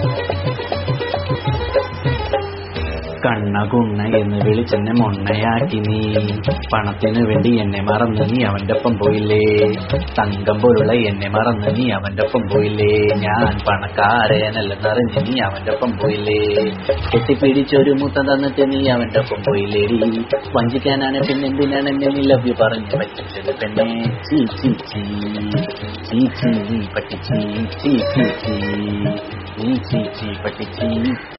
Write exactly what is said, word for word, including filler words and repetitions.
കണ്ണ കുണ്ണ എന്ന് വിളിച്ചെന്നെ മൊണ്ണയാക്കി നീ, പണത്തിനു വേണ്ടി എന്നെ മറന്ന് നീ അവന്റെ ഒപ്പം പോയില്ലേ, തങ്കം പോലുള്ള എന്നെ മറന്ന് നീ അവന്റെ ഒപ്പം പോയില്ലേ, ഞാൻ പണക്കാരനല്ലെന്നറിഞ്ഞ് നീ അവന്റെ ഒപ്പം പോയില്ലേ, കെട്ടിപ്പിടിച്ചൊരു മുത്തം തന്നിട്ട് നീ അവന്റെ ഒപ്പം പോയില്ലേടി, വഞ്ചിക്കാനാണ് പിന്നെന്തിനാണ് എന്നെ നീ ലവ് യു പറഞ്ഞ് പറ്റിച്ചത് പെണ്ണെ, ചീ ചീ ചീ ചീ ചീ പറ്റിച്ചീ ചീ ചീ ചീ ചീ ചീ ചീ പറ്റിച്ചീ.